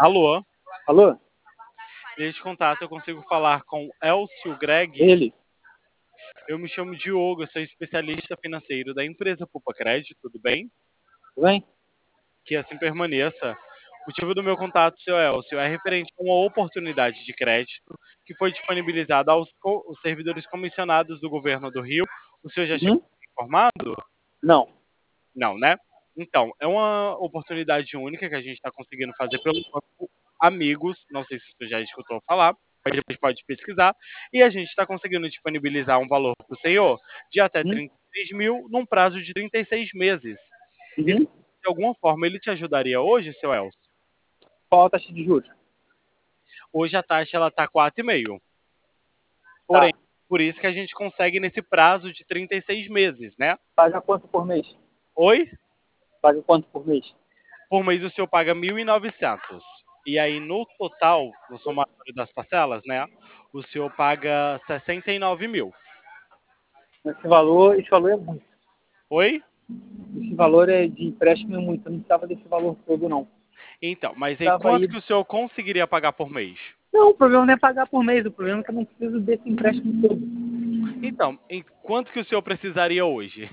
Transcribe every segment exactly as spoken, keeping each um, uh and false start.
Alô? Alô? Neste contato eu consigo falar com Elcio Greg? Ele? Eu me chamo Diogo, eu sou especialista financeiro da empresa Poupa Crédito, tudo bem? Tudo bem? Que assim permaneça. O motivo do meu contato, seu Elcio, é referente a uma oportunidade de crédito que foi disponibilizada aos co- os servidores comissionados do governo do Rio. O senhor já chegou Uhum. informado? Não. Não, né? Então, é uma oportunidade única que a gente está conseguindo fazer pelo Banco Amigos. Não sei se você já escutou falar, mas depois pode pesquisar. E a gente está conseguindo disponibilizar um valor para o senhor de até Uhum. trinta e seis mil num prazo de trinta e seis meses. Isso, Uhum. de alguma forma, ele te ajudaria hoje, seu Elcio? Qual a taxa de juros? Hoje a taxa ela está quatro vírgula cinco. Porém, Tá. por isso que a gente consegue nesse prazo de trinta e seis meses, né? Paga quanto por mês? Oi? Paga quanto por mês? Por mês o senhor paga mil e novecentos. E aí, no total, no somatório das parcelas, né? O senhor paga sessenta e nove mil. Esse valor, esse valor é muito. Oi? Esse valor é de empréstimo é muito. Eu não precisava desse valor todo, não. Então, mas aí Precisava quanto ir. que o senhor conseguiria pagar por mês? Não, o problema não é pagar por mês. O problema é que eu não preciso desse empréstimo todo. Então, em quanto que o senhor precisaria hoje?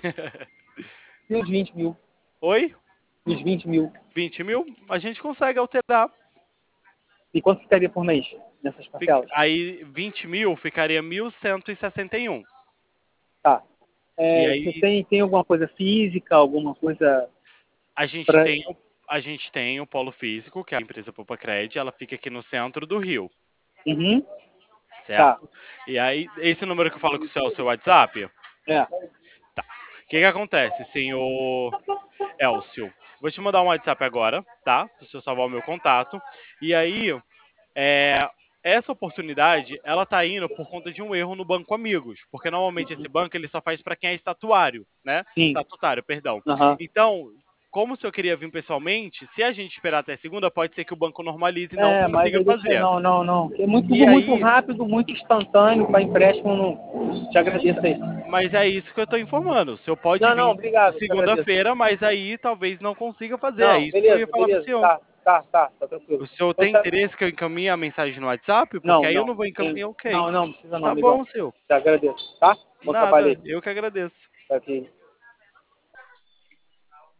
E os vinte mil? Oi? E os vinte mil? vinte mil? A gente consegue alterar. E quanto ficaria por mês nessas Fic- parcelas? Aí, vinte mil ficaria mil cento e sessenta e um. Tá. E É, você aí, tem, tem alguma coisa física, alguma coisa a gente para... tem, o- a gente tem o Polo Físico, que é a empresa Poupa Cred, ela fica aqui no centro do Rio. Uhum. Tá. Certo? E aí, esse número que eu falo com o seu, é o seu WhatsApp? É. Tá. O que que acontece, senhor Elcio? Vou te mandar um WhatsApp agora, tá? Para o senhor salvar o meu contato. E aí, é, essa oportunidade, ela tá indo por conta de um erro no Banco Amigos, porque normalmente esse banco ele só faz para quem é estatuário, né? Sim. Estatutário, perdão. Aham. Então, como o senhor queria vir pessoalmente, se a gente esperar até segunda, pode ser que o banco normalize e não É, mas consiga aí deixa. fazer. Não, não, não. É muito, E tudo muito aí, rápido, muito instantâneo para empréstimo. Não... Te agradeço aí. mas é isso que eu tô informando. O senhor pode Não, não, vir obrigado, te agradeço. segunda-feira, mas aí talvez não consiga fazer. É Não, isso que eu ia beleza, falar pro beleza. senhor. Tá, tá, tá, tá tranquilo. O senhor Então, tem tá- interesse que eu encaminhe a mensagem no WhatsApp? Porque Não, aí eu não. não vou Tem- encaminhar, ok. Não, não, precisa não, Tá amigão. bom, senhor. Te agradeço, tá? Bom trabalho Nada, aí. eu que agradeço. Tá aqui.